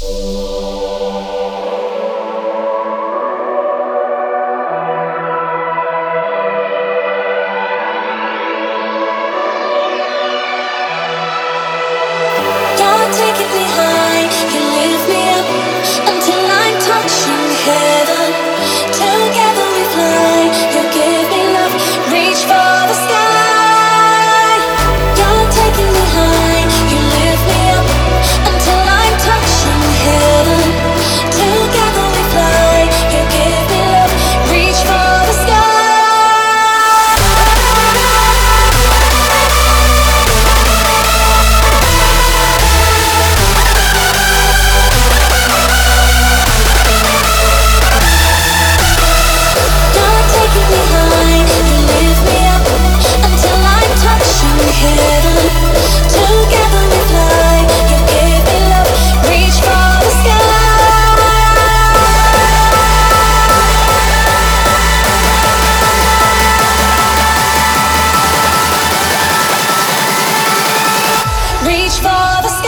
You're taking me high, you lift me up until I'm touching heaven. Together we fly, you give me love, reach for the sky. You're taking me high, you lift me up until I'm touching heaven. Together we fly, you give me love, reach for the sky. You're taking me high, you lift me up until I'm touching heaven. Together we fly, you give me love, reach for the sky. Reach for the sky.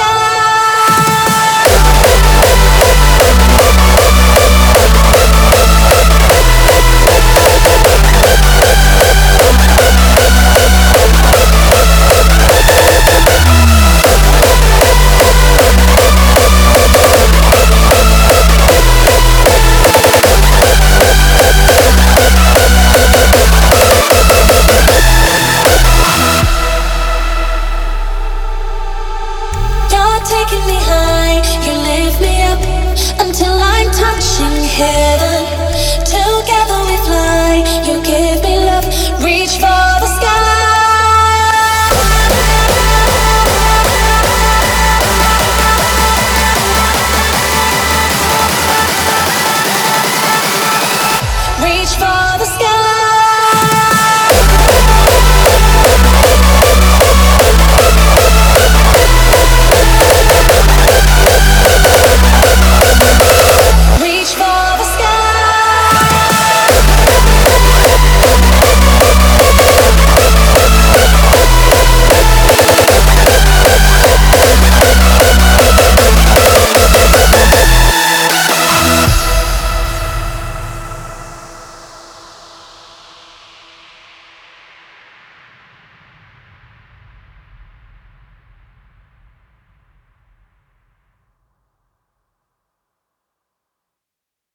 You're taking me high, you lift me up until I'm touching heaven.